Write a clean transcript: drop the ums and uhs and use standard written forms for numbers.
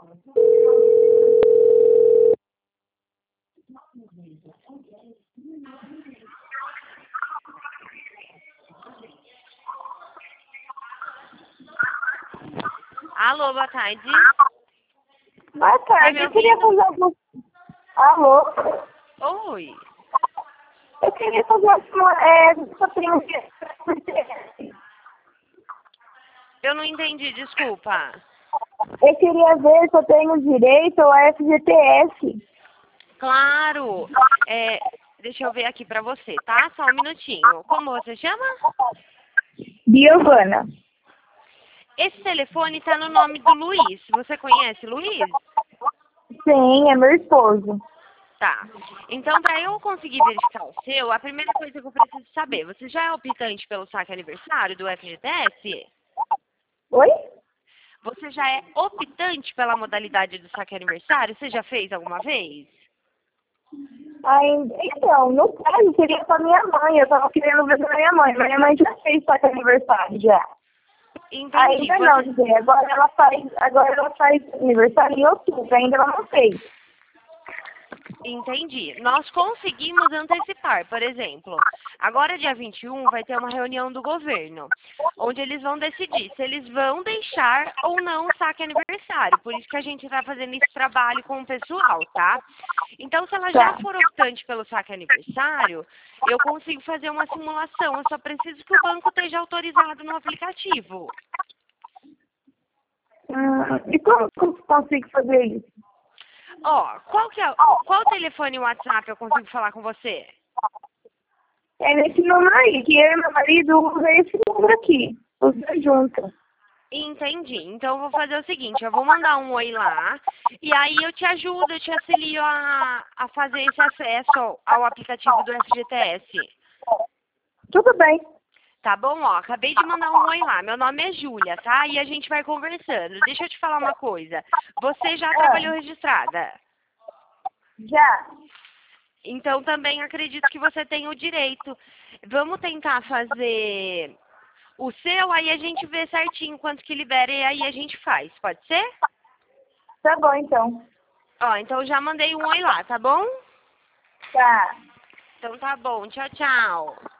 Alô, boa tarde. Boa Tá tarde, me eu queria ouvindo? fazer algum... Alô? Oi. Eu queria fazer alguma... só tenho... Eu não entendi, desculpa. Eu queria ver se eu tenho direito ao FGTS. Claro. Deixa eu ver aqui pra você, tá? Só um minutinho. Como você chama? Giovana. Esse telefone tá no nome do Luiz. Você conhece Luiz? Sim, é meu esposo. Tá. Então, para eu conseguir verificar o seu, a primeira coisa que eu preciso saber, você já é optante pelo saque aniversário do FGTS? Oi? Você já é optante pela modalidade do saque aniversário? Você já fez alguma vez? Então, no caso, seria com a minha mãe. Eu tava querendo ver com a minha mãe. Minha mãe já fez saque aniversário, já. Entendi. Ainda não, dizer. Agora ela faz aniversário em outubro. Ainda ela não fez. Entendi. Nós conseguimos antecipar, por exemplo. Agora, dia 21, vai ter uma reunião do governo, onde eles vão decidir se eles vão deixar ou não o saque aniversário. Por isso que a gente está fazendo esse trabalho com o pessoal, tá? Então, se ela já Tá. for optante pelo saque aniversário, eu consigo fazer uma simulação. Eu só preciso que o banco esteja autorizado no aplicativo. E como que eu consigo fazer isso? Ó, qual telefone e WhatsApp eu consigo falar com você? É nesse número aí, que eu e meu marido usam esse número aqui. Os dois juntos. Entendi. Então eu vou fazer o seguinte, eu vou mandar um oi lá e aí eu te ajudo, eu te auxilio a fazer esse acesso ao aplicativo do FGTS. Tudo bem. Tá bom? Ó, acabei de mandar um oi lá. Meu nome é Júlia, tá? E a gente vai conversando. Deixa eu te falar uma coisa. Você já trabalhou registrada? Já. Então também acredito que você tem o direito. Vamos tentar fazer o seu, aí a gente vê certinho quanto que libera e aí a gente faz. Pode ser? Tá bom, então. Ó, então já mandei um oi lá, tá bom? Tá. Então tá bom. Tchau, tchau.